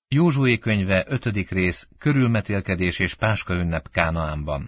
Józsué könyve 5. rész, körülmetélkedés és Páskaünnep Kánaánban.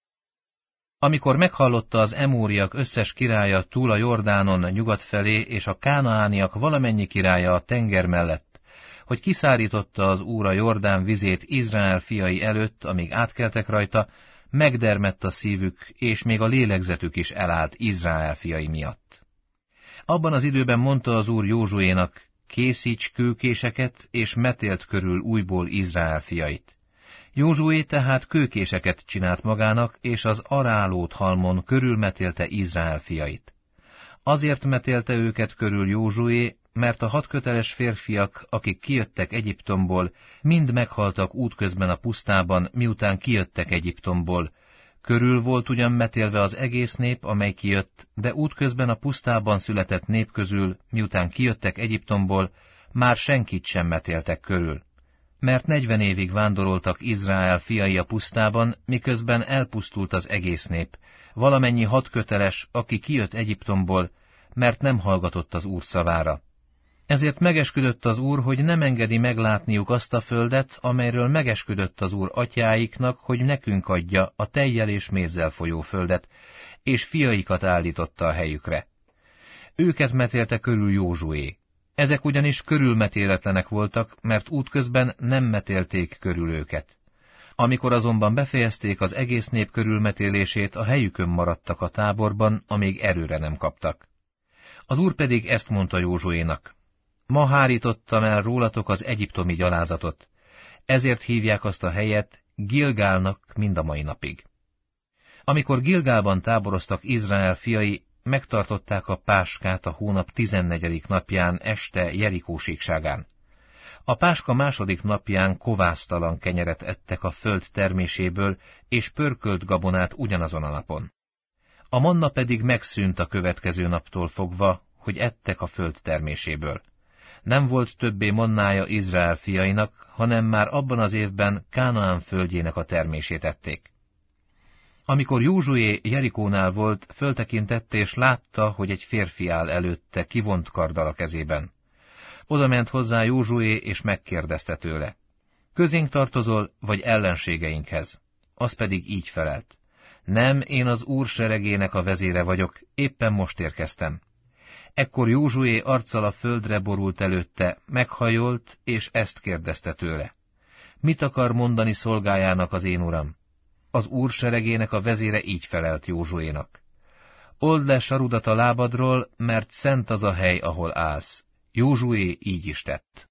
Amikor meghallotta az emóriak összes királya túl a Jordánon nyugat felé, és a kánaániak valamennyi királya a tenger mellett, hogy kiszárította az Úr a Jordán vizét Izrael fiai előtt, amíg átkeltek rajta, megdermedt a szívük, és még a lélegzetük is elállt Izrael fiai miatt. Abban az időben mondta az Úr Józsuénak: készíts kőkéseket, és metéld körül újból Izrael fiait. Józsué tehát kőkéseket csinált magának, és az Arálót halmon körülmetélte Izrael fiait. Azért metélte őket körül Józsué, mert a 6 köteles férfiak, akik kijöttek Egyiptomból, mind meghaltak útközben a pusztában, miután kijöttek Egyiptomból. Körül volt ugyan metélve az egész nép, amely kijött, de útközben a pusztában született nép közül, miután kijöttek Egyiptomból, már senkit sem metéltek körül. Mert 40 évig vándoroltak Izrael fiai a pusztában, miközben elpusztult az egész nép, valamennyi 6 köteles, aki kijött Egyiptomból, mert nem hallgatott az Úr szavára. Ezért megesküdött az Úr, hogy nem engedi meglátniuk azt a földet, amelyről megesküdött az Úr atyáiknak, hogy nekünk adja a tejjel és mézzel folyó földet, és fiaikat állította a helyükre. Őket metélte körül Józsué. Ezek ugyanis körülmetéletlenek voltak, mert útközben nem metélték körül őket. Amikor azonban befejezték az egész nép körülmetélését, a helyükön maradtak a táborban, amíg erőre nem kaptak. Az Úr pedig ezt mondta Józsuénak: ma hárítottam el rólatok az egyiptomi gyalázatot, ezért hívják azt a helyet Gilgálnak mind a mai napig. Amikor Gilgálban táboroztak Izrael fiai, megtartották a páskát a hónap 14. napján este Jerikó síkságán. A páska második napján kovásztalan kenyeret ettek a föld terméséből, és pörkölt gabonát ugyanazon a napon. A manna pedig megszűnt a következő naptól fogva, hogy ettek a föld terméséből. Nem volt többé mannája Izrael fiainak, hanem már abban az évben Kánaán földjének a termését ették. Amikor Józsué Jerikónál volt, föltekintett és látta, hogy egy férfi áll előtte kivont karddal a kezében. Oda ment hozzá Józsué, és megkérdezte tőle: közénk tartozol, vagy ellenségeinkhez? Az pedig így felelt: nem, én az Úr seregének a vezére vagyok, éppen most érkeztem. Ekkor Józsué arccal a földre borult előtte, meghajolt, és ezt kérdezte tőle: mit akar mondani szolgájának az én uram? Az Úr seregének a vezére így felelt Józsuénak: old le sarudat a lábadról, mert szent az a hely, ahol állsz. Józsué így is tett.